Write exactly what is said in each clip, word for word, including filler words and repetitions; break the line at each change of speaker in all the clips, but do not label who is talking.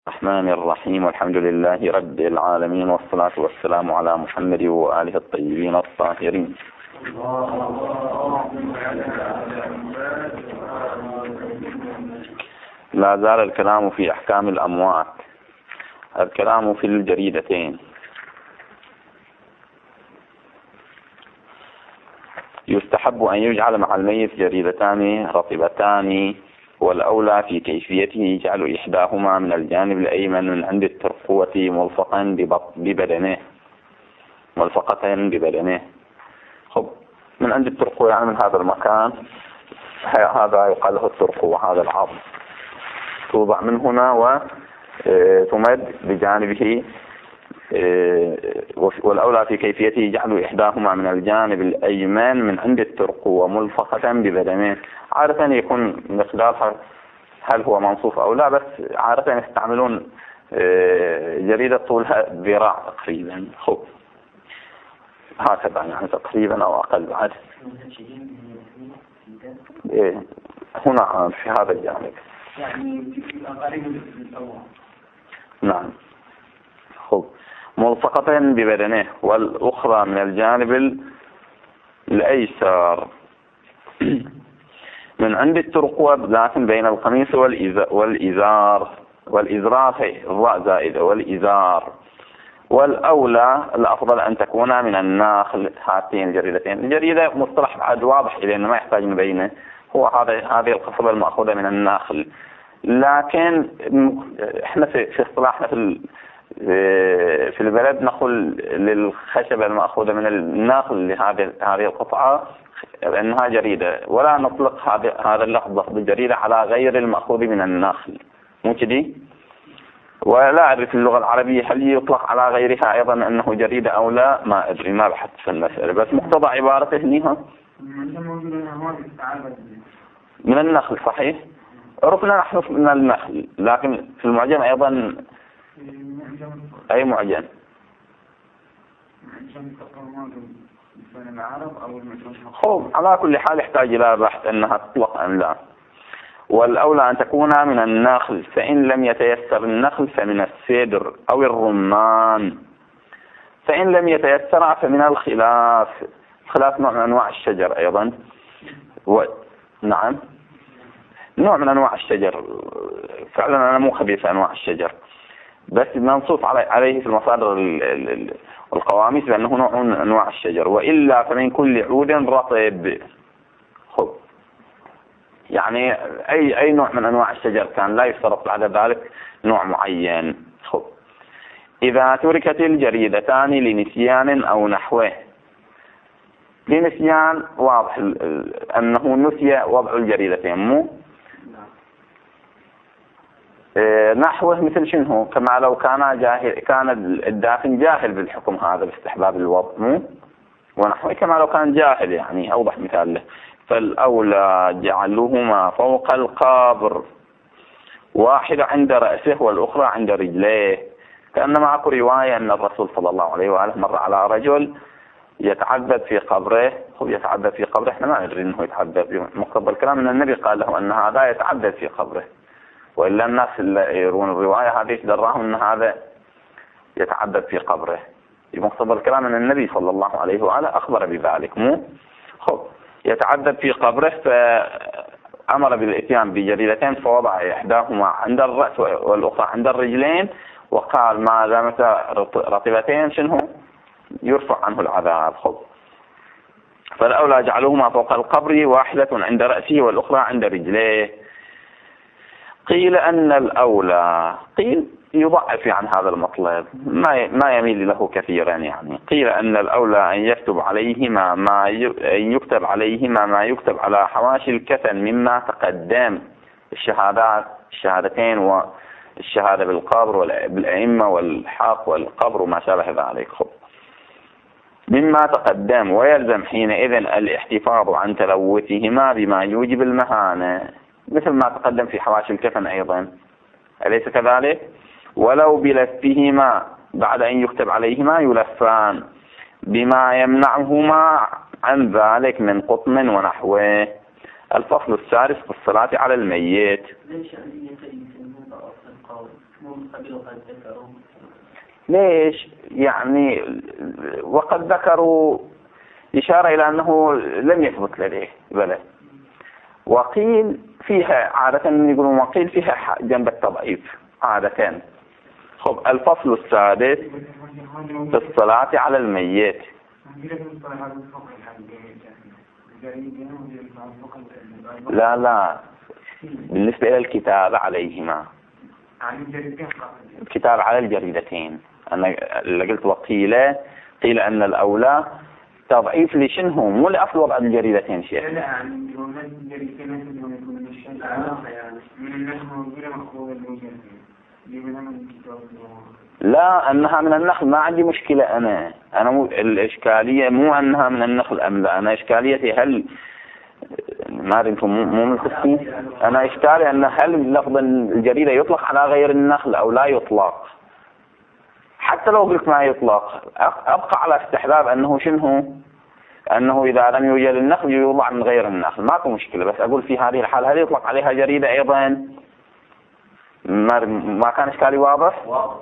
الرحمن الرحيم، والحمد لله رب العالمين، والصلاة والسلام على محمد وآله الطيبين الطاهرين. لا زال الكلام في أحكام الأموات. الكلام في الجريدتين. يستحب أن يجعل مع الميت جريدتان رطبتان، والأولى في كيفيته جعل إحداهما من الجانب الأيمن من عند الترقوة ملصقا ببدنه ملصقة ببدنه خب من عند الترقوة، يعني من هذا المكان، هذا يقال له الترقوة، هذا العظم توضع من هنا وتمد بجانبه. والأولى في كيفيته جعل إحداهما من الجانب الأيمن من عند الترقوة ملصقة ببدنه. عادة يكون مقدارها هل هو منصوف أو لا، بس عادة يستعملون جريدة طولها ذراع تقريبا، خب هكذا يعني تقريبا أو أقل بعد. إيه هنا في هذا الجانب يعني نعم. خب ملصقة ببدنه، والأخرى من الجانب الأيسر من عند الترقوة، لكن بين القميص والإزار والإزرار هي الراء زائدة والإزار. والأولى الأفضل أن تكون من الناخل. هاتين الجريدتين، الجريدة مصطلح بعد واضح لأنه ما يحتاج نبينه، هو هذا هذه القصبة المأخوذة من الناخل. لكن احنا في في اصطلاحنا في في البلد نقول للخشبة المأخوذة من الناخل لهذه هذه القطعة أنها جريدة، ولا نطلق هذا هذا اللفظ بالجريدة على غير المأخوذ من الناخل، مو كذي؟ ولا أعرف اللغة العربية هل يطلق على غيرها أيضا أنه جريدة أو لا، ما أدري، ما بحثت في المسألة، بس مقتضى عبارته هنيها من النخل. صحيح، عرفنا نحن من النخل، لكن في المعجم أيضا أي معجم خب على كل حال يحتاج إلى بحث أنها تطلق أم لا. والأولى أن تكون من النخل، فإن لم يتيسر النخل فمن السدر أو الرمان، فإن لم يتيسر فمن الخلاف. الخلاف نوع من أنواع الشجر أيضا، و... نعم نوع من أنواع الشجر فعلا. أنا مو خبير في أنواع الشجر، بس منصوص عليه في المصادر القواميس بأنه نوع من أنواع الشجر. وإلا فمن كل عود رطب. خب يعني أي أي نوع من أنواع الشجر كان، لا يشترط بعد ذلك نوع معين. خب إذا تركت الجريدتان لنسيان أو نحوه. لنسيان واضح أنه نسي وضع الجريدتين، مو نحوه مثل شنو؟ كما لو كان جاهل، كان الدافن جاهل بالحكم هذا باستحباب الوضع، مو ونحوه كما لو كان جاهل، يعني أوضح مثال له. فالأولى جعلهما فوق القبر، واحدة عند رأسه والأخرى عند رجليه. كأن معكم رواية أن الرسول صلى الله عليه وآله مر على رجل يتعذب في قبره. هو يتعذب في قبره، احنا ما ندري انه يتعذب، مقتضى الكلام ان النبي قال له ان هذا يتعذب في قبره، وإلا الناس اللي يرون الرواية هذه دراهم أن هذا يتعذب في قبره. بمقتضى الكلام أن النبي صلى الله عليه وآله أخبر بذلك، مو خب يتعذب في قبره، فأمر بالإتيان بجريدتين فوضع إحداهما عند الرأس والأخرى عند الرجلين، وقال ما دامت رطبتين شنو يرفع عنه العذاب. خب فالأولى جعلهما فوق القبر، واحدة عند رأسه والأخرى عند رجليه. قيل أن الأولى، قيل يضعف عن هذا المطلب، ما ما يميل له كثيرا، يعني قيل أن الأولى أن يكتب عليهما ما أن يكتب عليهما ما يكتب على حواشي الكفن مما تقدم، الشهادات الشهادتين والشهادة بالقبر والأئمة والحق والقبر وما شابه ذلك. خب مما تقدم، ويلزم حينئذ الاحتفاظ عن تلوثهما بما يوجب المهانة، مثل ما تقدم في حواشي الكفن أيضا، أليس كذلك؟ ولو بلفهما بعد أن يكتب عليهما يلفان بما يمنعهما عن ذلك من قطن ونحوه. الفصل السادس في الصلاة على الميت. ليش؟ يعني وقد ذكروا إشارة إلى أنه لم يثبت لديه بلى، وقيل فيها عادة يقولون وقيل فيها جنب التضعيف عادة. خب الفصل السادس في الصلاة على الميت. لا لا بالنسبة إلى الكتاب عليهما، الكتاب على الجريدتين. أنا اللي قلت وقيل قيل أن الأولى تضعيف لشنه مو لأصل وضع الجريدتين شيء. لا أنها من النخل ما عندي مشكلة. أنا أنا مو الإشكالية مو أنها من النخل أم لا، أنا إشكاليتي هل ما أدري أنتم مو متفقين. أنا إشكالي أن هل لفظ الجريدة يطلق على غير النخل أو لا يطلق. حتى لو قلت ما يطلق أبقى على استحباب أنه شنه أنه إذا لم يوجد النخل يوضع من غير النخل، ما في مشكلة. بس أقول في هذه الحال هل يطلق عليها جريدة أيضا؟ ما ما كان إشكالي واضح.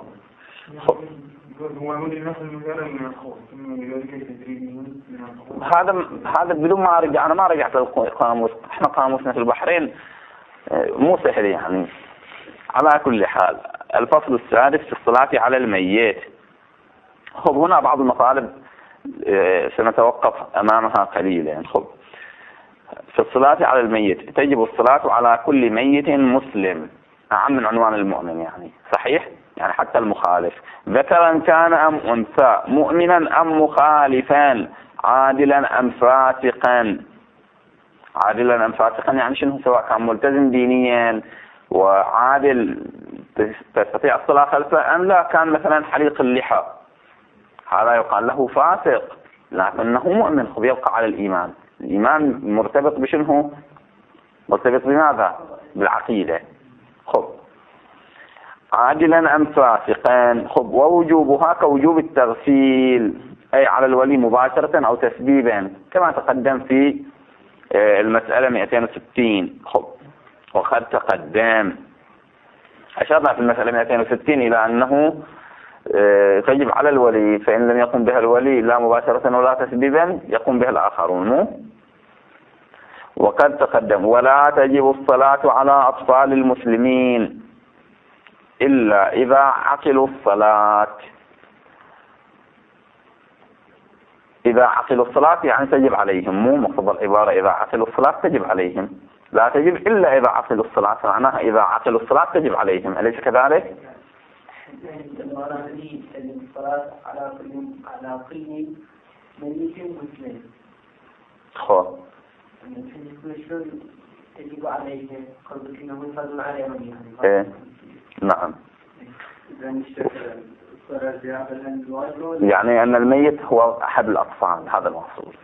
هذا هذا بدون ما أرجع، أنا ما رجعت القاموس، إحنا قاموسنا في البحرين مو سهل يعني. على كل حال الفصل السادس في الصلاة على الميت. خب هنا بعض المطالب سنتوقف أمامها قليلا. خب في الصلاة على الميت تجب الصلاة على كل ميت مسلم، أعم من عنوان المؤمن يعني. صحيح؟ يعني حتى المخالف ذكرا كان أم أنثى، مؤمنا أم مخالفا، عادلا أم فاسقا. عادلا أم فاسقا يعني شنو؟ سواء كان ملتزم دينيا وعادل تستطيع الصلاة خلفه أم لا كان مثلا حليق اللحى، هذا يقال له فاسق لكنه مؤمن. خب يبقى على الإيمان. الإيمان مرتبط بشنو؟ مرتبط بماذا؟ بالعقيدة. خب عادلا أم فاسقا. خب ووجوبها كوجوب التغسيل، أي على الولي مباشرة أو تسبيبا كما تقدم في المسألة مئتين وستين. خب وقد تقدم أشرنا في المسألة مئتين وستين إلى أنه تجب على الولي، فإن لم يقم بها الولي لا مباشرة ولا تسبيبا يقوم بها الآخرون. وقد تقدم ولا تجب الصلاة على أطفال المسلمين إلا إذا عقلوا الصلاة. إذا عقلوا الصلاة يعني تجب عليهم، مو مقتضى العبارة إذا عقلوا الصلاة تجب عليهم، لا تجب إلا إذا عقلوا الصلاة، معناها إذا عقلوا الصلاة تجب عليهم، أليس كذلك؟
الصلاة على كل على كل ميت مسلم.
خو
تجب عليهم قصدك إنه يفضل عليهم يعني.
إيه نعم. يعني أن الميت هو أحد الأطفال، هذا المقصود.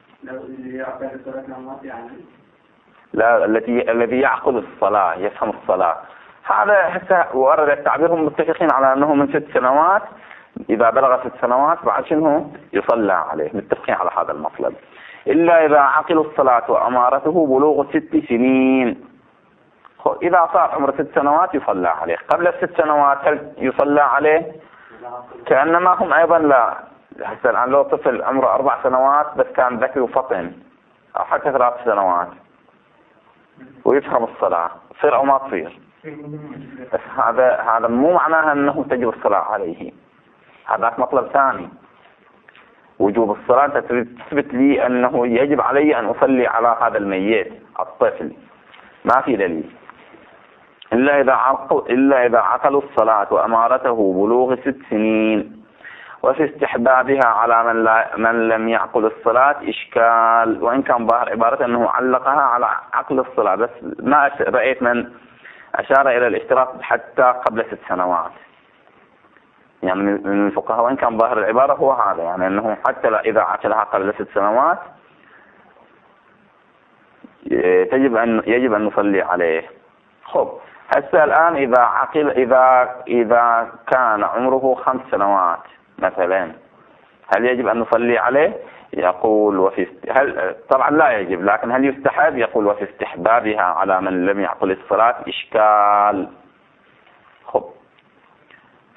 لا التي الذي يعقل الصلاة يفهم الصلاة، هذا حتى ورد التعبير. هم متفقين على أنه من ست سنوات، إذا بلغ ست سنوات بعد شنو يصلى عليه، متفقين على هذا المطلب. إلا إذا عقلوا الصلاة وأمارته بلوغ ست سنين. إذا صار عمر ست سنوات يصلى عليه. قبل الست سنوات هل يصلى عليه؟ كأنما هم أيضا لا. حتى الآن لو طفل عمره أربع سنوات بس كان ذكي وفطن أو حتى ثلاث سنوات ويفهم الصلاة تصير أو ما تصير، بس هذا هذا مو معناها أنه تجب الصلاة عليه. هذا مطلب ثاني. وجوب الصلاة تثبت لي أنه يجب علي أن أصلي على هذا الميت الطفل، ما في دليل. إلا إذا عقل إلا إذا عقلوا الصلاة وأمارته بلوغ ست سنين. وفي استحبابها على من لا من لم يعقل الصلاة إشكال، وإن كان ظاهر عبارة أنه علقها على عقل الصلاة، بس ما رأيت من أشار إلى الاشتراط حتى قبل ست سنوات يعني من الفقهاء، وإن كان ظاهر العبارة هو هذا، يعني أنه حتى إذا عقلها قبل ست سنوات تجب أن يجب أن نصلي عليه. خب هسه الآن إذا عقل إذا إذا كان عمره خمس سنوات مثلا هل يجب أن نصلي عليه؟ يقول وفي هل طبعا لا يجب، لكن هل يستحب؟ يقول وفي استحبابها على من لم يعقل الصلاة إشكال. خب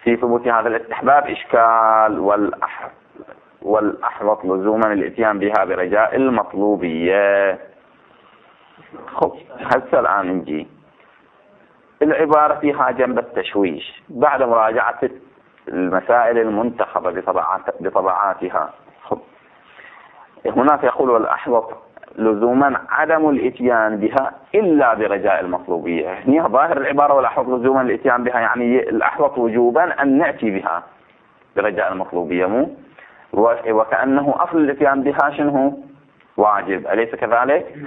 في ثبوت هذا الاستحباب إشكال، والأح والأحوط لزوما الاتيان بها برجاء المطلوبية. خب هسه الآن نجي العبارة فيها جنب التشويش بعد مراجعة المسائل المنتخبة بطبعات بطبعاتها. خب هناك يقول والأحوط لزوما عدم الاتيان بها إلا برجاء المطلوبية. هي ظاهر العبارة والأحوط لزوما الاتيان بها، يعني الأحوط وجوبا أن نأتي بها برجاء المطلوبية، مو وكأنه أصل الاتيان بها شنو واجب، أليس كذلك؟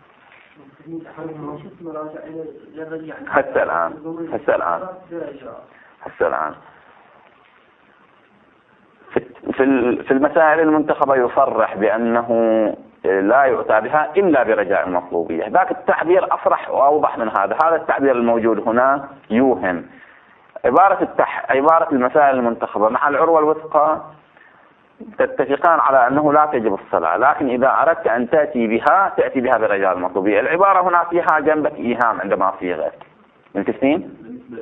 هسه الآن هسه الآن هسه الآن في المسائل المنتخبة يصرح بأنه لا يؤتى بها إلا برجاء المطلوبية. ذاك التعبير أصرح وأوضح من هذا. هذا التعبير الموجود هنا يوهم. عبارة التح... عبارة المسائل المنتخبة مع العروة الوثقى تتفقان على أنه لا تجب الصلاة، لكن إذا أردت أن تأتي بها تأتي بها برجاء المطلوبية. العبارة هنا فيها جنبك إيهام عندما صيغت متفقين؟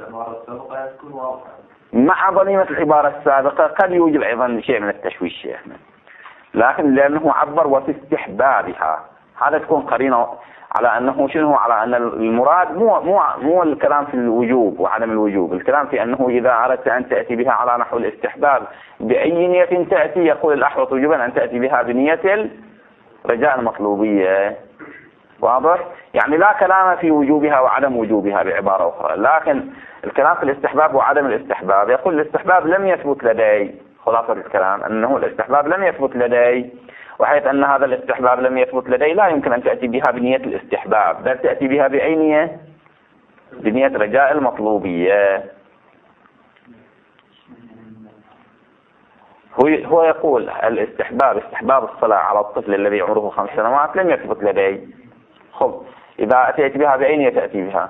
مع ضميمة العبارة السابقة قد يوجد أيضا شيء من التشويش شيخنا، لكن لأنه عبر وفي استحبابها، هذا تكون قرينة على أنه شنو، على أن المراد مو مو مو الكلام في الوجوب وعدم الوجوب، الكلام في أنه إذا أردت أن تأتي بها على نحو الاستحباب بأي نية تأتي، يقول الأحوط وجوبا أن تأتي بها بنية رجاء المطلوبية. واضح؟ يعني لا كلام في وجوبها وعدم وجوبها بعبارة أخرى، لكن الكلام في الاستحباب وعدم الاستحباب. يقول الاستحباب لم يثبت لدي، خلاصة الكلام أنه الاستحباب لم يثبت لدي، وحيث أن هذا الاستحباب لم يثبت لدي لا يمكن أن تأتي بها بنية الاستحباب، بل تأتي بها بأي نية؟ بنية رجاء المطلوبية. هو هو يقول الاستحباب استحباب الصلاة على الطفل الذي عمره خمس سنوات لم يثبت لدي. خب إذا أتيت بها بأي نية تأتي بها؟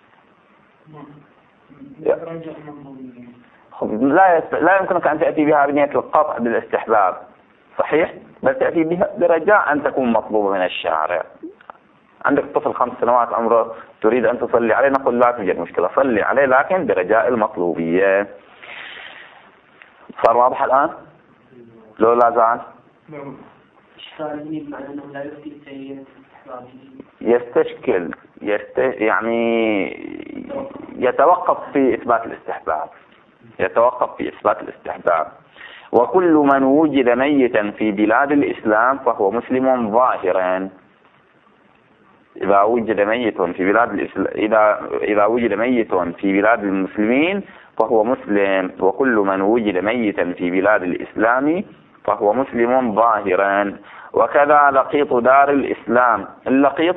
خب لا يست... لا يمكنك أن تأتي بها بنية القطع بالاستحباب، صحيح؟ بل تأتي بها برجاء أن تكون مطلوبة من الشارع. عندك طفل خمس سنوات عمره تريد أن تصلي عليه، نقول لا توجد مشكلة، صلي عليه لكن برجاء المطلوبية. صار واضح الآن؟ لو لا زال يستشكل يست... يعني يتوقف في إثبات الاستحباب يتوقف في إثبات الاستحباب وكل من وجد ميتا في بلاد الإسلام فهو مسلم ظاهرا. إذا وجد ميت في بلاد الإسلام إذا إذا وجد ميت في بلاد المسلمين فهو مسلم، وكل من وجد ميتا في بلاد الإسلام فهو مسلم ظاهرا. وكذا لقيط دار الإسلام، اللقيط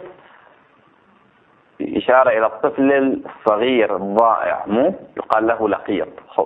إشارة إلى الطفل الصغير الضائع، مو يقال له لقيط. خب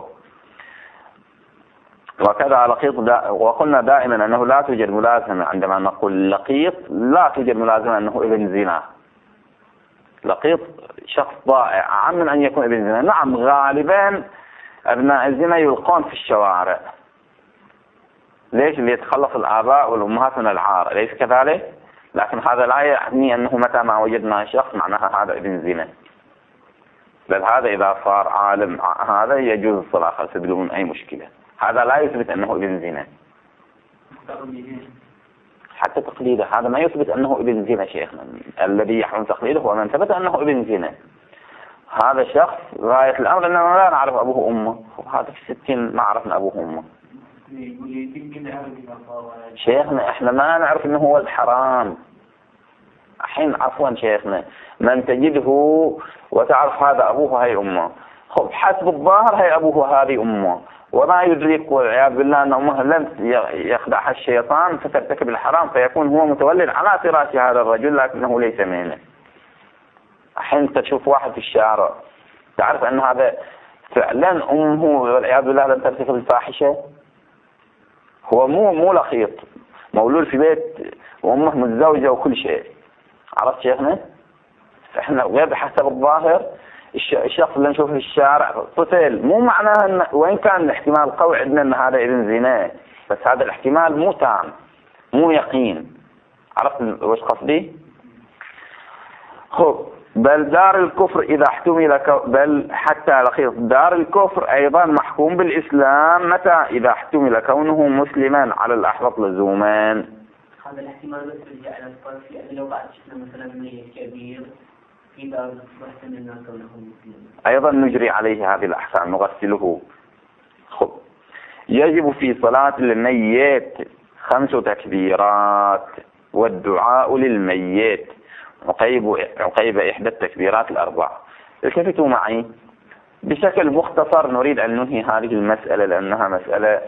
وكذا لقيط دا وقلنا دائما أنه لا توجد ملازمة عندما نقول لقيط، لا توجد ملازمة أنه ابن زنا. لقيط شخص ضائع عام من أن يكون ابن زنا. نعم غالبا أبناء الزنا يلقون في الشوارع، ليش؟ ليتخلص الآباء والأمهات من العار، أليس كذلك؟ لكن هذا لا يعني أنه متى ما وجدنا شخص معناها هذا ابن زنا، بل هذا إذا صار عالم هذا يجوز الصلاة خلفه بدون أي مشكلة. هذا لا يثبت أنه ابن زنا، حتى تقليده هذا ما يثبت أنه ابن زنا شيخنا. الذي يحرم تقليده هو من ثبت أنه ابن زنا. هذا شخص غاية الأمر أننا لا نعرف أبوه وأمه، هذا في الستين ما عرفنا أبوه وأمه. شيخنا احنا ما نعرف انه هو الحرام. الحين عفوا شيخنا من تجده وتعرف هذا ابوه هاي امه، خب حسب الظاهر هاي ابوه هذه امه، وما يدرك والعياذ بالله ان امه لم يخدعها الشيطان فترتكب الحرام، فيكون هو متولد على فراش هذا الرجل لكنه ليس منه. الحين تشوف واحد في الشارع تعرف ان هذا فعلا امه والعياذ بالله لم ترتكب الفاحشه، هو مو مو لقيط، مولود في بيت وامه متزوجه وكل شيء. عرفت شيخنا؟ احنا غير بحسب الظاهر الشخص اللي نشوفه في الشارع طفل، مو معناه ان وين كان الاحتمال قوي عندنا ان هذا ابن زنا، بس هذا الاحتمال مو تام مو يقين. عرفت وش قصدي؟ خب بل دار الكفر إذا احتمل ك... بل حتى الأخير دار الكفر أيضا محكوم بالإسلام متى؟ إذا احتمل كونه مسلما على الأحوط لزوما.
هذا الاحتمال بس يرجع إلى الطرف، يعني لو بعد شفنا مثلا ميت كبير في دار محتملنا كونه مسلما
أيضا نجري عليه هذه الأحكام نغسله. خب. يجب في صلاة الميت خمس تكبيرات والدعاء للميت عقيب عقيب إحدى التكبيرات الأربع. التفتوا معي بشكل مختصر، نريد أن ننهي هذه المسألة لأنها مسألة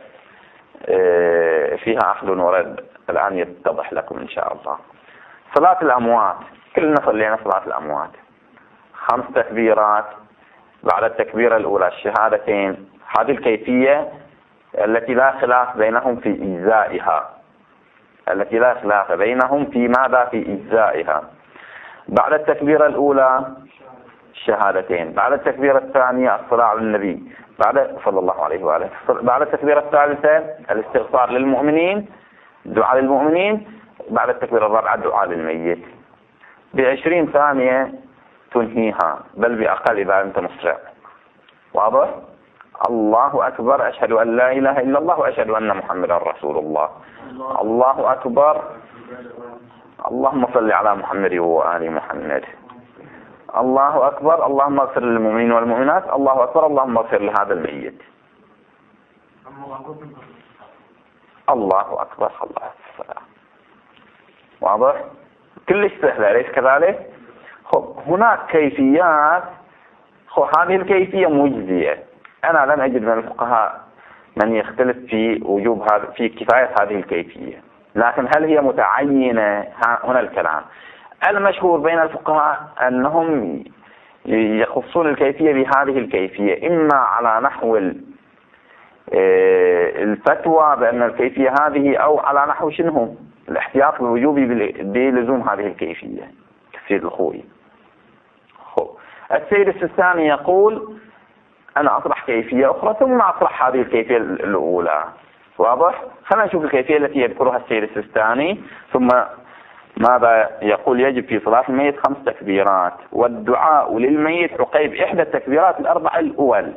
فيها أخذ ورد. الآن يتضح لكم إن شاء الله. صلاة الأموات كلنا صلينا صلاة الأموات خمس تكبيرات، بعد التكبيرة الأولى الشهادتين. هذه الكيفية التي لا خلاف بينهم في إجزائها، التي لا خلاف بينهم في ماذا؟ في إجزائها. بعد التكبيرة الأولى الشهادتين، بعد التكبيرة الثانية الصلاة على النبي، بعد صلى الله عليه وآله، بعد التكبيرة الثالثة الاستغفار للمؤمنين، دعاء للمؤمنين، بعد التكبيرة الرابعة دعاء للميت. بعشرين ثانية تنهيها، بل بأقل إذا أنت مسرع. واضح؟ الله أكبر، أشهد أن لا إله إلا الله وأشهد أن محمدا رسول الله. الله أكبر، اللهم صل على محمد وآل محمد. الله أكبر، اللهم اغفر للمؤمنين والمؤمنات. الله أكبر، اللهم اغفر لهذا الميت. الله أكبر، الله أكبر. واضح؟ كلش سهلة، ليس كذلك؟ خب هناك كيفيات. خب هذه الكيفية مجزية. أنا لم أجد من الفقهاء من يختلف في وجوب هذا، في كفاية هذه الكيفية، لكن هل هي متعينة؟ هنا الكلام. المشهور بين الفقهاء أنهم يخصون الكيفية بهذه الكيفية، إما على نحو الفتوى بأن الكيفية هذه، أو على نحو شنو الاحتياط الوجوب بلزوم هذه الكيفية كالسيد الخوي. السيد السيستاني يقول أنا أطرح كيفية أخرى ثم أطرح هذه الكيفية الأولى. واضح؟ خلينا نشوف الكيفية التي يذكرها السيد السيستاني. ثم ماذا يقول؟ يجب في صلاة الميت خمس تكبيرات والدعاء للميت عقيب إحدى التكبيرات الأربع الأول.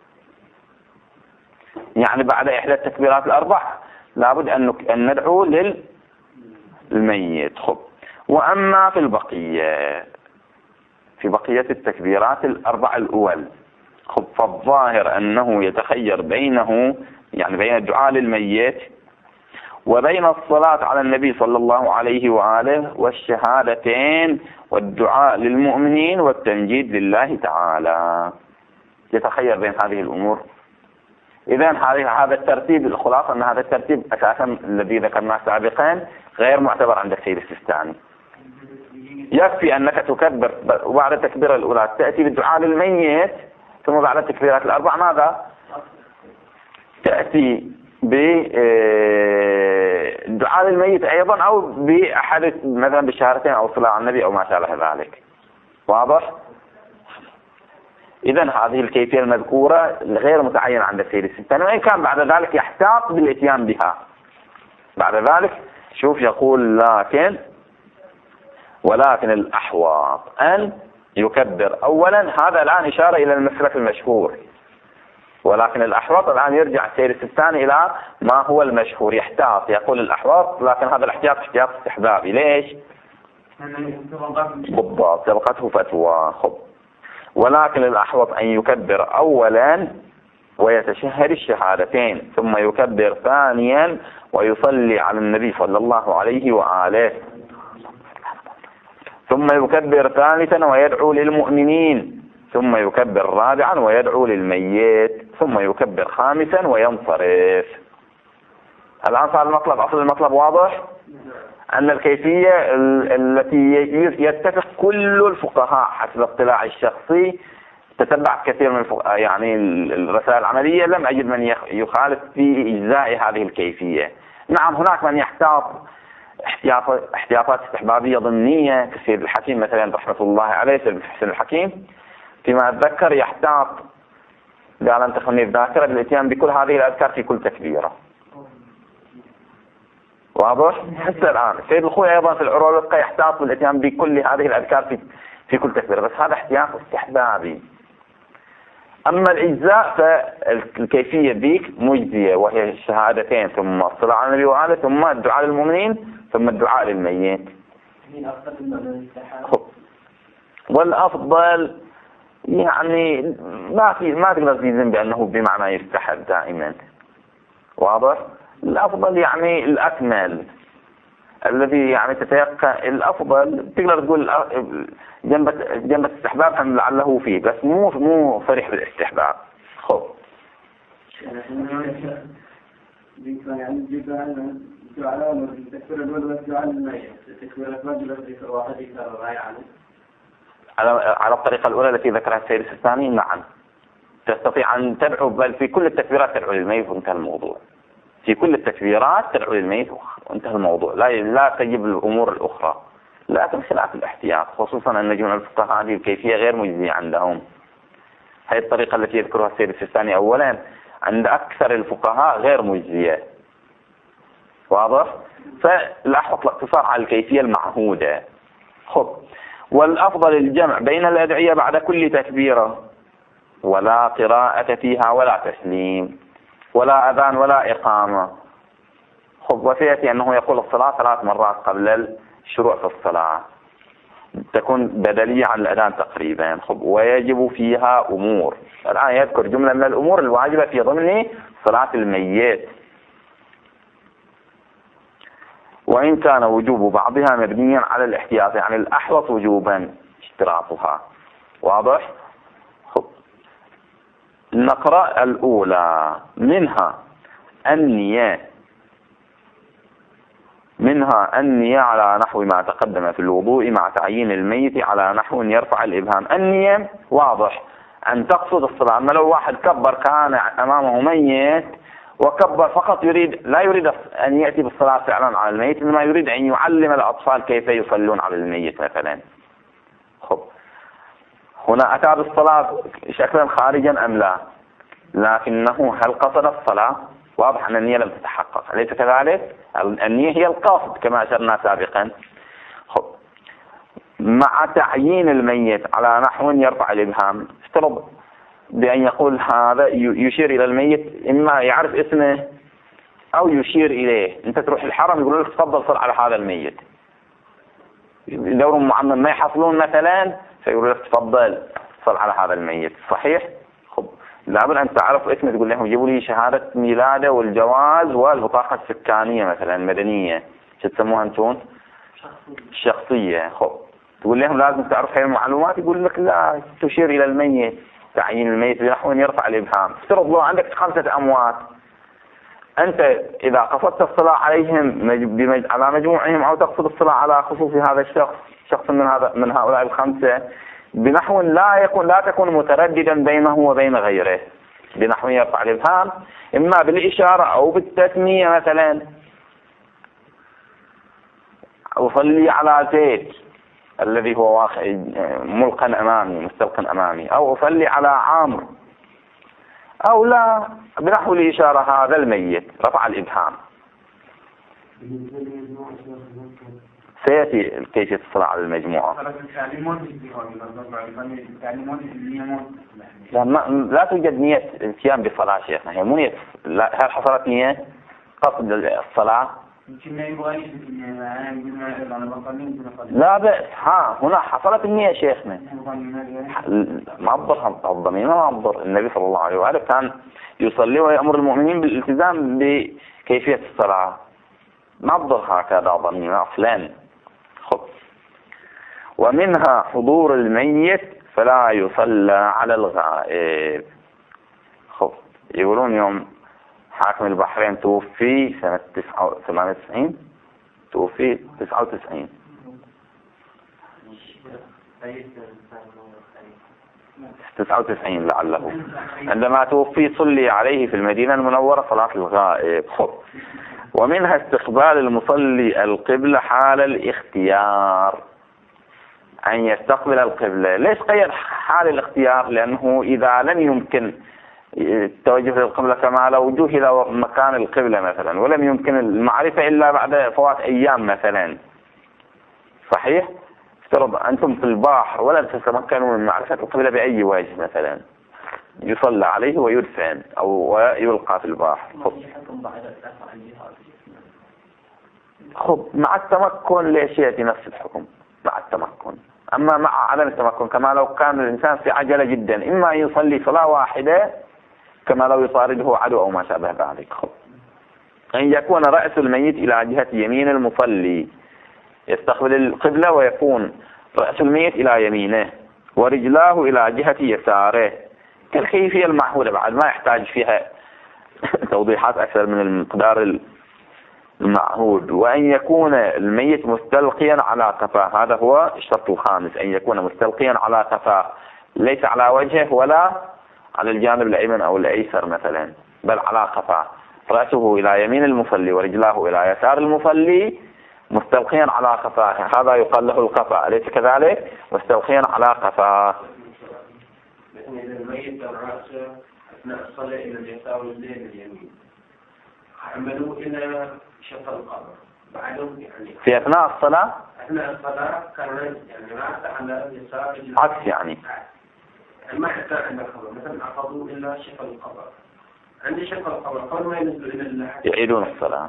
يعني بعد إحدى التكبيرات الأربع لابد أن ندعو للميت. خب. وأما في البقية، في بقية التكبيرات الأربع الأول، خب فالظاهر أنه يتخير بينه، يعني بين الدعاء للميت وبين الصلاة على النبي صلى الله عليه وآله والشهادتين والدعاء للمؤمنين والتمجيد لله تعالى. يتخير بين هذه الأمور. إذن هذا الترتيب، الخلاصة أن هذا الترتيب أساسا الذي ذكرناه سابقا غير معتبر عند السيد السيستاني. يكفي أنك تكبر وبعد التكبيرة الأولى تأتي بالدعاء للميت، ثم بعد التكبيرات الأربع ماذا؟ تأتي بالدعاء للميت أيضا، أو بأحد مثلا بالشهادتين أو الصلاة على النبي أو ما شابه ذلك. واضح؟ إذن هذه الكيفية المذكورة غير متعينة عند السيد السيستاني، وإن كان بعد ذلك يحتاط بالإتيان بها. بعد ذلك شوف يقول لكن ولكن الأحوط أن يكبر أولا. هذا الآن إشارة إلى المسلك المشهور، ولكن الأحوط الآن يرجع السيد السيستاني إلى ما هو المشهور. يحتاط، يقول الأحوط، لكن هذا الاحتياط احتياط استحبابي. ليش؟ بالضبط، سبقته فتوى. خب. ولكن الأحوط أن يكبر أولا ويتشهد الشهادتين، ثم يكبر ثانيا ويصلي على النبي صلى الله عليه وآله، ثم يكبر ثالثا ويدعو للمؤمنين، ثم يكبر رابعا ويدعو للميت، ثم يكبر خامسا وينصرف. الآن صار المطلب، أصل المطلب واضح، أن الكيفية التي يتفق كل الفقهاء حسب اطلاعي الشخصي، تتبع كثير من الفقهاء يعني الرسائل العملية، لم أجد من يخالف في إجزاء هذه الكيفية. نعم هناك من يحتاط احتياطات استحبابية ضمنية كسيد الحكيم مثلا رحمة الله عليه، سيد حسين الحكيم فيما أتذكر يحتاط، قال أنت خلني الذاكرة بالإتيان بكل هذه الأذكار في كل تكبيرة. واضح؟ حتى الآن سيد الخوي أيضا في العروة الوثقى يحتاط بالإتيان بكل هذه الأذكار في في كل تكبيرة، بس هذا احتياط استحبابي. أما الإجزاء فالكيفية ذيك مجزية، وهي الشهادتين ثم الصلاة على النبي وآله ثم الدعاء للمؤمنين ثم الدعاء للميت. والأفضل يعني ما في ما تقدر تجزم بأنه بمعنى يستحب دائما، واضح؟ الأفضل يعني الأكمل الذي يعني تتيقن الأفضل، تقدر تقول جنب جنب الاستحباب هم لعله فيه، بس مو مو صريح بالاستحباب. خب على على الطريقة الأولى التي ذكرها السيد السيستاني، نعم تستطيع أن تدعو، بل في كل التكبيرات تدعو للميت وانتهى الموضوع. في كل التكبيرات تدعو للميت وانتهى الموضوع، لا لا تجب الأمور الأخرى، لكن خلاف الاحتياط، خصوصا أن جمع الفقهاء هذه الكيفية غير مجزية عندهم. هذه الطريقة التي يذكرها السيد السيستاني أولا عند أكثر الفقهاء غير مجزية، واضح؟ فلاحظ الاقتصار على الكيفية المعهودة. خب والأفضل الجمع بين الأدعية بعد كل تكبيرة، ولا قراءة فيها ولا تسليم ولا أذان ولا إقامة. خب وسيأتي أنه يقول الصلاة ثلاث مرات قبل الشروع في الصلاة، تكون بدلية عن الأذان تقريبا. خب ويجب فيها أمور، الآن يذكر جملة من الأمور الواجبة في ضمن صلاة الميت، وإن كان وجوب بعضها مبنيا على الاحتياط، يعني الأحوط وجوبا اشتراطها، واضح؟ خب نقرأ الأولى منها النية منها النية على نحو ما تقدم في الوضوء مع تعيين الميت على نحو يرفع الإبهام. النية واضح أن تقصد الصلاة، أما لو واحد كبر كان أمامه ميت وكبر فقط يريد لا يريد أن يأتي بالصلاة فعلا على الميت، إنما يريد أن يعلم الأطفال كيف يصلون على الميت مثلا. خب هنا أتى بالصلاة شكلا خارجا أم لا؟ لكنه هل قصد الصلاة؟ واضح أن النية لم تتحقق، أليس كذلك؟ النية هي القصد كما أشرنا سابقا. خب مع تعيين الميت على نحو يرفع الإبهام، افترض بأن يقول هذا يشير إلى الميت، إما يعرف اسمه أو يشير إليه. أنت تروح الحرم يقولون لك تفضل صل على هذا الميت، دورهم معمم ما يحصلون مثلا فيقولون لك تفضل صل على هذا الميت، صحيح؟ خب لابد أن تعرف اسمه، تقول لهم جيبوا لي شهادة ميلاده والجواز والبطاقة السكانية مثلا مدنية، شو تسموها أنتون؟ الشخصية. خب تقول لهم لازم تعرف هاي المعلومات، يقول لك لا تشير إلى الميت، تعيين الميت بنحو يرفع الإبهام. افترض لو عندك خمسة أموات، أنت إذا قصدت الصلاة عليهم بمج... على مجموعهم، أو تقصد الصلاة على خصوص هذا الشخص، شخص من هذا من هؤلاء الخمسة، بنحو لا يكون لا تكون مترددا بينه وبين غيره، بنحو يرفع الإبهام إما بالإشارة أو بالتسمية مثلا، أصلي على زيد الذي هو واقع ملقا أمامي مستلقا أمامي، أو أصلي على عامر، أو لا بنحو الإشارة هذا الميت رفع الإبهام. سيأتي كيفية الصلاة على المجموعة. لا, ما لا توجد نية القيام بصلاة شيخنا، هي مو نية. هل حصلت نية قصد الصلاة؟ لا بأس، ها هنا حصلت النية شيخنا، ما أضر الضمير ما أضر. النبي صلى الله عليه وآله كان يصلي ويأمر المؤمنين بالالتزام بكيفية الصلاة، ما أضر هكذا ضمير أصلا. خب ومنها حضور الميت فلا يصلى على الغائب. خب يقولون يوم حاكم البحرين توفي سنة تسعة ثمانية وتسعين، توفي تسعة وتسعين، تسعة وتسعين لعله، عندما توفي صلي عليه في المدينة المنورة صلاة الغائب. خب ومنها استقبال المصلي القبلة حال الاختيار، أن يستقبل القبلة. ليش قيد حال الاختيار؟ لأنه إذا لم يمكن التوجه للقبلة كما لو جهل مكان القبلة مثلا، ولم يمكن المعرفة إلا بعد فوات أيام مثلا، صحيح؟ افترض أنتم في البحر ولا تتمكنوا من معرفة القبلة بأي وجه مثلا، يصلى عليه ويدفن أو يلقى في البحر. خب مع التمكن ليش يأتي نفس الحكم مع التمكن؟ أما مع عدم التمكن كما لو كان الإنسان في عجلة جدا، إما يصلي صلاة واحدة كما لو يطارده عدو أو ما شابه ذلك. خب أن يكون رأس الميت إلى جهة يمين المصلي، يستقبل القبلة ويكون رأس الميت إلى يمينه ورجلاه إلى جهة يساره كالكيفية المعهودة، بعد ما يحتاج فيها توضيحات أكثر من المقدار المعهود. وأن يكون الميت مستلقيا على قفاه، هذا هو الشرط الخامس، أن يكون مستلقيا على قفاه ليس على وجهه ولا على الجانب الأيمن أو الأيسر مثلا، بل على قفاه، رأسه إلى يمين المصلي ورجلاه إلى يسار المصلي مستلقيا على قفاه، هذا يقال له القفا، أليس كذلك؟ مستلقيا على قفاه.
لكن إذا الميت رأسه أثناء الصلاة إلى اليسار واليمين اليمين، عملوا إلى شق القبر بعدهم يعني
في أثناء الصلاة؟
أثناء الصلاة كان يعني رأسه على اليسار
عكس يعني
ما حتى عند القبر مثلا أخذوا إلى شق القبر، عندي شق القبر قبل ما ينزلوا إلى اللحد
يعيدون الصلاة.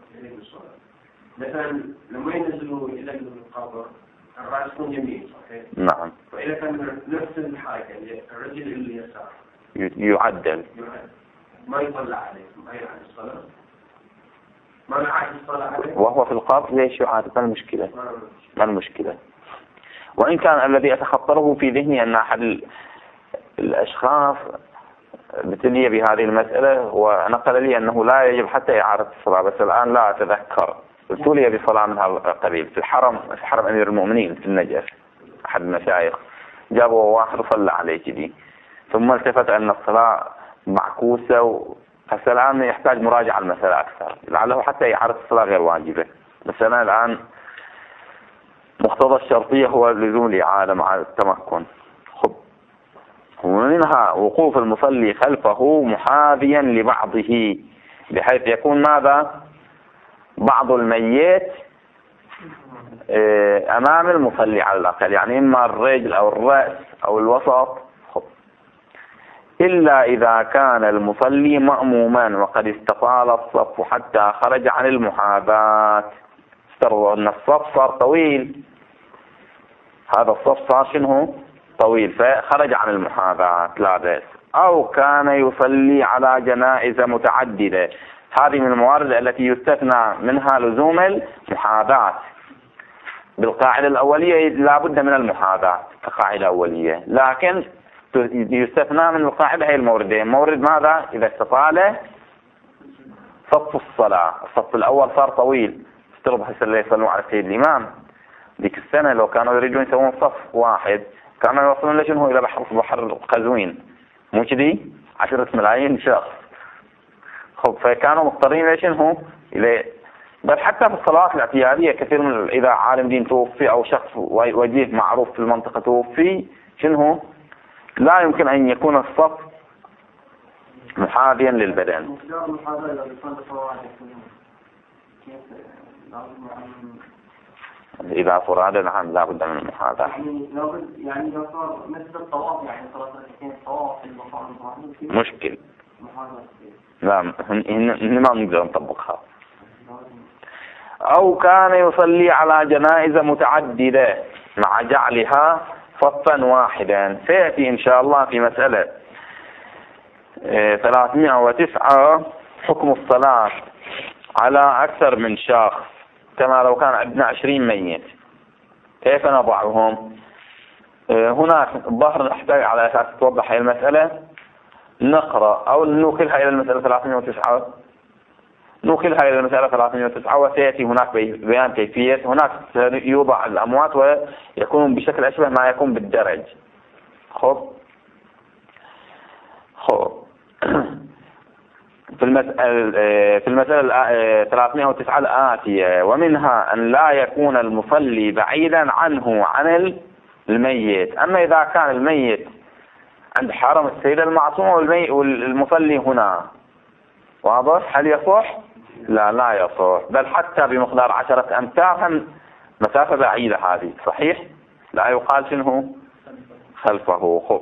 مثلا لما ينزلوا إلى القبر الرأس يكون يمين صحيح؟
نعم.
وإذا كان نفس الحاجة الرجل إلى اليسار
يعدل
ما يطلع عليه، ما يعاد الصلاة، ما يعاد الصلاة عليه
وهو في القبر. ليش يعاد؟ ما المشكلة؟ ما المشكلة؟ وإن كان الذي أتخطره في ذهني أن أحد الأشخاص ابتلي بهذه المسألة ونقل لي أنه لا يجب حتى إعادة الصلاة، بس الآن لا أتذكر. ابتلي بصلاة من هذا القبيل في الحرم، في حرم أمير المؤمنين في النجف، أحد المشايخ جابوا واحد وصلى عليه كذي، ثم التفت أن الصلاة معكوسة و... هسه الآن يحتاج مراجعة المسألة أكثر، لعله حتى إعادة الصلاة غير واجبة. بس أنا الآن مقتضى الشرطية هو لزوم الإعادة مع التمكن. خب ومنها وقوف المصلي خلفه محاذيا لبعضه، بحيث يكون ماذا؟ بعض الميت أمام المصلي على الأقل، يعني إما الرجل أو الرأس أو الوسط. خب إلا إذا كان المصلي مأموما وقد استطال الصف حتى خرج عن المحاذاة، افترضوا أن الصف صار طويل، هذا الصف صار شنو؟ طويل، فخرج عن المحاذاة لا بأس. أو كان يصلي على جنائز متعددة، هذه من الموارد التي يستثنى منها لزوم المحاذاة. بالقاعدة الأولية لا بد من المحاذاة كقاعدة أولية، لكن يستثنى من القاعدة هي الموردين. مورد ماذا؟ إذا استطال صف الصلاة، الصف الأول صار طويل، افترض هسه اللي يصلوا على سيد الإمام ذيك السنة لو كانوا يريدون يسوون صف واحد كانوا يوصلون لشنو؟ إلى بحر بحر قزوين، مو كذي؟ عشرة ملايين شخص. خب فكانوا مضطرين لشنو؟ إلى بل حتى في الصلوات الاعتيادية كثير من إذا عالم دين توفي أو شخص وجيه معروف في المنطقة توفي، شنو؟ لا يمكن أن يكون الصف محاذيا للبدن. إذا فراد نعم لا بد من المحاذاة.
يعني لو يعني لو صار مثل الطواف، يعني صلاة ركعتين طواف في المقام إبراهيم
مشكل. لا هن ما نقدر نطبقها. أو كان يصلي على جنائز متعددة مع جعلها صفا واحدا، سيأتي إن شاء الله في مسألة ثلاثمائة وتسعة حكم الصلاة على أكثر من شخص، كما لو كان عندنا عشرين ميت كيف نضعهم؟ هناك ظهر نحتاج على أساس توضح هذه المسألة نقرأ أو نوكلها إلى المسألة ثلاثمائة وتسعة، نوكلها إلى المسألة ثلاثمائة وتسعة وسيأتي هناك بيان كيفية. هناك يوضع الأموات ويكون بشكل أشبه ما يكون بالدرج. خب خب في المسألة في المسألة ثلاثمائة وتسعة الآتية، ومنها أن لا يكون المصلي بعيدا عنه عن الميت. أما إذا كان الميت عند حرم السيدة المعصومة والمصلي هنا، واضح؟ هل يصح؟ لا لا يصح، بل حتى بمقدار عشرة أمتار هم مسافة بعيدة هذه، صحيح؟ لا يقال شنو خلفه. خب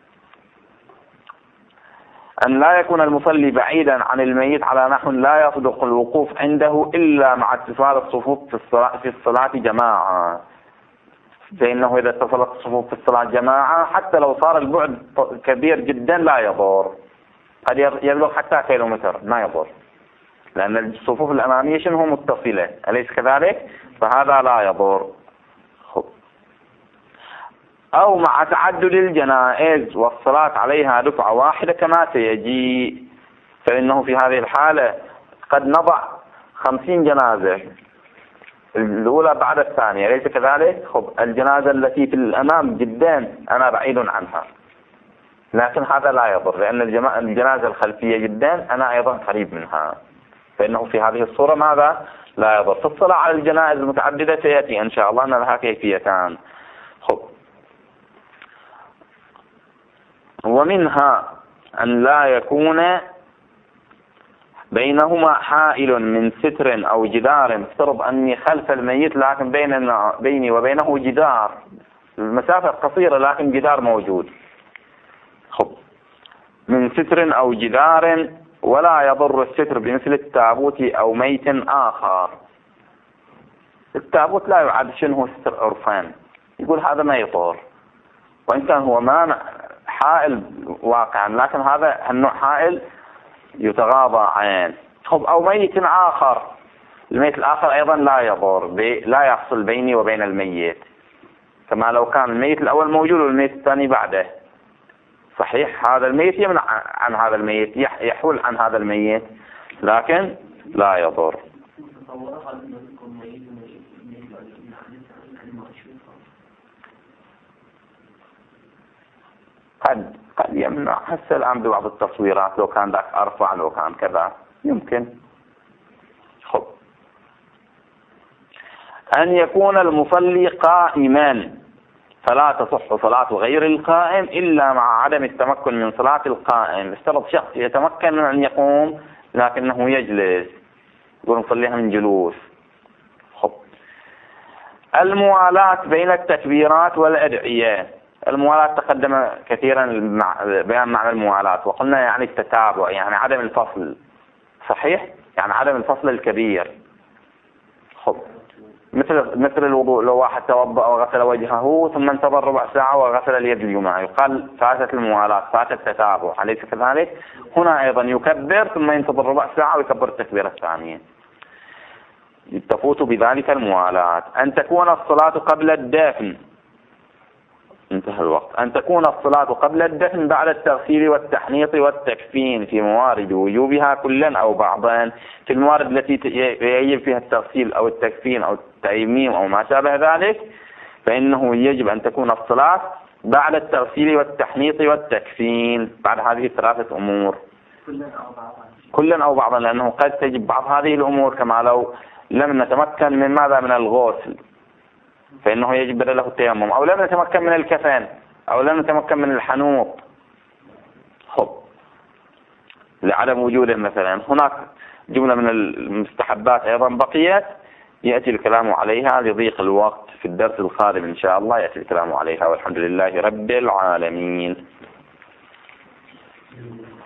أن لا يكون المصلي بعيدا عن الميت على نحو لا يصدق الوقوف عنده إلا مع اتصال الصفوف في الصلاة, في الصلاة جماعة. فإنه إذا اتصلت الصفوف في الصلاة جماعة حتى لو صار البعد كبير جدا لا يضر، قد يبلغ حتى كيلومتر ما يضر، لأن الصفوف الأمامية شنو متصلة أليس كذلك؟ فهذا لا يضر. خب. أو مع تعدد الجنائز والصلاة عليها دفعة واحدة كما سيجي، فإنه في هذه الحالة قد نضع خمسين جنازة الأولى بعد الثانية أليس كذلك؟ خب الجنازة التي في الأمام جدا أنا بعيد عنها، لكن هذا لا يضر لأن الجنازة الخلفية جدا أنا أيضا قريب منها، فإنه في هذه الصورة ماذا لا يضر. في الصلاة على الجنائز المتعددة سيأتي إن شاء الله أن لها كيفيتان. خب. ومنها أن لا يكون بينهما حائل من ستر أو جدار، افترض أني خلف الميت لكن بيننا بيني وبينه جدار، المسافة قصيرة لكن جدار موجود. خب. من ستر أو جدار ولا يضر الستر بمثل التابوت أو ميت آخر. التابوت لا يعد شنه ستر عرفان، يقول هذا ما يضر، وإن كان هو ما حائل واقعا لكن هذا النوع حائل يتغاضى عين. خب. أو ميت آخر، الميت الآخر أيضا لا يضر، لا يحصل بيني وبين الميت، كما لو كان الميت الأول موجود والميت الثاني بعده. صحيح هذا الميت يمنع عن هذا الميت، يحول عن هذا الميت لكن لا يضر. قد قد يمنع هسه الآن ببعض التصويرات لو كان ذاك أرفع لو كان كذا يمكن. خب. أن يكون المصلي قائما فلا تصح صلاة غير القائم إلا مع عدم التمكن من صلاة القائم. افترض شخص يتمكن من أن يقوم لكنه يجلس، يقول نصليها من جلوس. خب. الموالاة بين التكبيرات والأدعية. الموالاة تقدم كثيرا بيان معنى الموالاة، وقلنا يعني التتابع، يعني عدم الفصل. صحيح يعني عدم الفصل الكبير. خب. مثل مثل الوضوء، لو واحد توضأ وغسل وجهه ثم انتظر ربع ساعة وغسل اليد اليمنى يقال فاتت الموالاة، فاتت التتابع أليس كذلك؟ هنا أيضا يكبر ثم ينتظر ربع ساعة ويكبر التكبيرة الثانية، تفوت بذلك الموالاة. أن تكون الصلاة قبل الدفن، انتهى الوقت. أن تكون الصلاة قبل الدفن بعد التغسيل والتحنيط والتكفين في موارد وجوبها كلا أو بعضا. في الموارد التي يجب فيها التغسيل أو التكفين أو التيميم أو ما شابه ذلك فإنه يجب أن تكون الصلاة بعد التغسيل والتحنيط والتكفين، بعد هذه الثلاثة أمور كلا أو بعضا، لأنه قد تجب بعض هذه الأمور كما لو لم نتمكن من ماذا من الغسل فإنه يجب له التيمم، أو لم نتمكن من الكفن أو لم نتمكن من الحنوط. خب. لعدم وجوده مثلا. هناك جملة من المستحبات أيضا بقيت يأتي الكلام عليها لضيق الوقت، في الدرس القادم إن شاء الله يأتي الكلام عليها، والحمد لله رب العالمين.